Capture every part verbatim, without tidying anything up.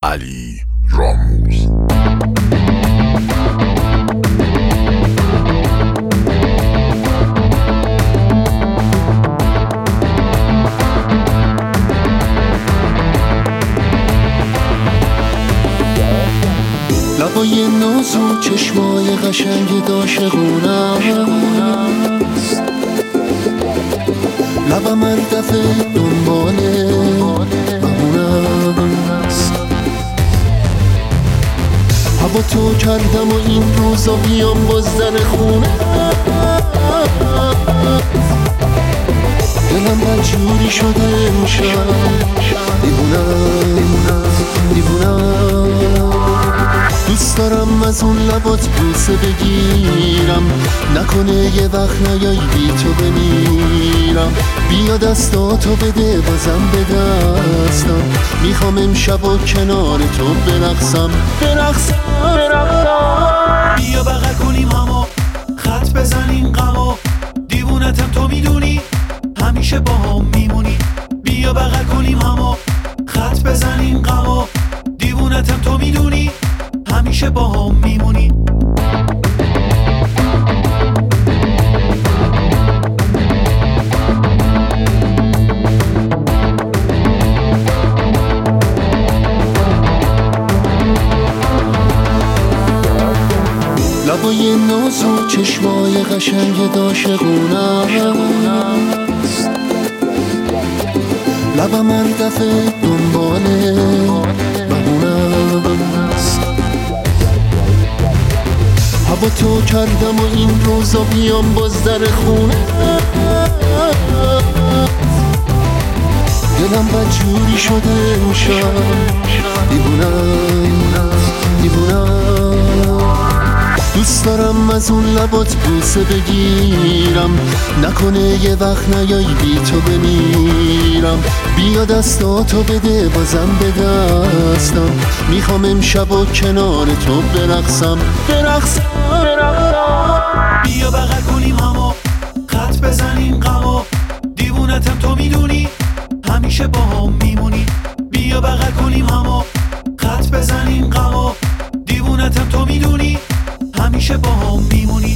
علی راموز. لبای نازو چشمای قشنگ عاشقونه‌ست، لبم هر دفعه دنبال بهونه‌ست. هوا تو کردم و این روزا بیام باز در خونه، دلم بدجوری شده امشب، دیوونم دیوونم. دوست دارم از اون لبات بوسه بگیرم، نکنه یه وقت نیای بی تو بمیرم. بیا دستاتو بده بازم به دستم، میخوام امشب و کنار تو برقصم برقصم برقصم. بیا بغل کنیم همو، خط بزنیم غمو، دیوونتم تو میدونی همیشه با هم میمونی. بیا بغل کنیم همو، خط بزنیم غمو، دیوونتم تو میدونی همیشه با هم میمونی. لبای نازو چشمای قشنگ عاشقونه‌ست، لبم هر دفعه دنبال بهونه‌ست. هوا تو کردم و این روزا بیام باز در خونه، دلم بدجوری شده امشب، دیوونم دیوونم. دوست دارم از اون لبات بوسه بگیرم، نکنه یه وقت نیای بی تو بمیرم. بیا دستاتو بده بازم به دستم، میخوام امشب و کنار تو برقصم برقصم برقصم. بیا بغل کنیم همو، خط بزنیم غمو، دیوونتم تو میدونی همیشه با هم میمونی. بیا بغل کنیم همو، خط بزنیم غمو، دیوونتم تو میدونی همیشه با هم میمونی.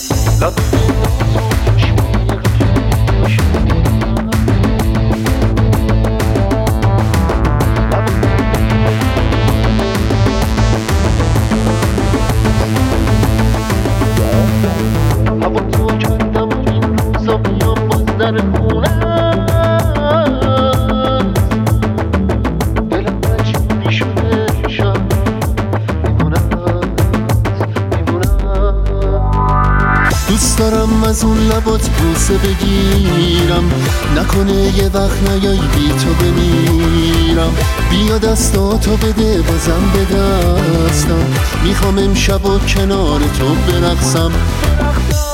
هوا تو کردم و این روزا بیام باز در خونه، دلم بدجوری شده امشب، دوست دارم از اون لبات بوسه بگیرم، نکنه یه وقت نیای بی تو بمیرم. بیا دستاتو بده بازم به دستم، میخوام امشب و کنار تو برقصم.